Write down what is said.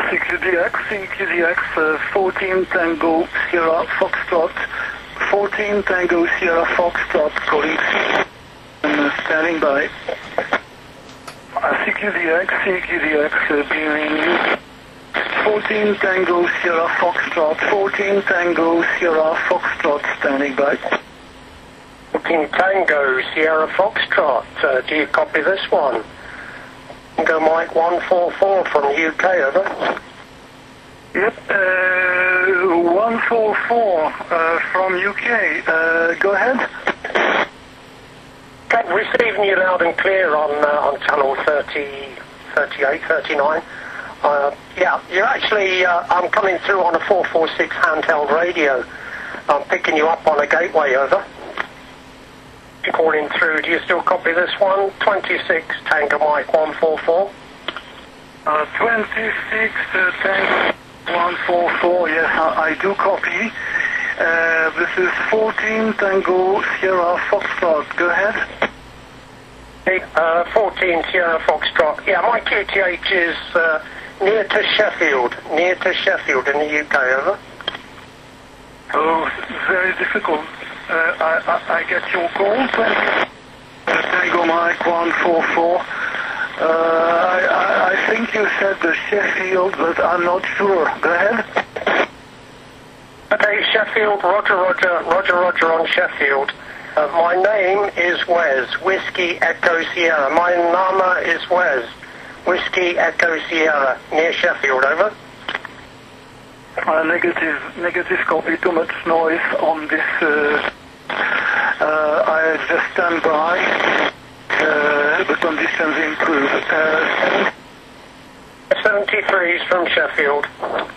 CQDX, 14 Tango Sierra Foxtrot, 14 Tango Sierra Foxtrot, calling and standing by. CQDX, bearing you. 14 Tango Sierra Foxtrot, 14 Tango Sierra Foxtrot, standing by. 14 Tango Sierra Foxtrot, do you copy this one? Tango Mike 144 from UK, over. Yep, 144 from UK. Go ahead. Okay, receiving you loud and clear on channel 30, 38, 39. Yeah, you're actually, I'm coming through on a 446 handheld radio. I'm picking you up on a gateway, over. You're calling through, do you still copy this one? 26 Tango Mike 144. 26 Tango 144, yes, I do copy. This is 14 Tango Sierra Foxtrot, go ahead. 14 Sierra Foxtrot, yeah, my QTH is near to Sheffield in the UK, over. Oh, very difficult. I get your call, Tango Mike 144. I think you said the Sheffield, but I'm not sure. Go ahead. Okay, Sheffield, Roger on Sheffield. My name is Wes, Whiskey Echo Sierra. My number is Wes, Whiskey Echo Sierra, near Sheffield, over. Negative copy, too much noise on this. I just stand by. The conditions improve. 73 is from Sheffield.